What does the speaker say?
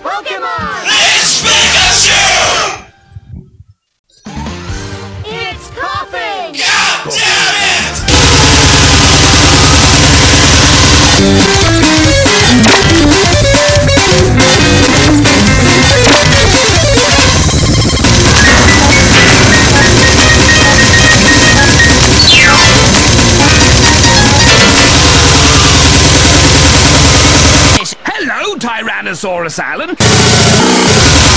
Pokemon! It's Pikachu! It's coughing! God damn it! Hello, Tyrannosaurus Alan.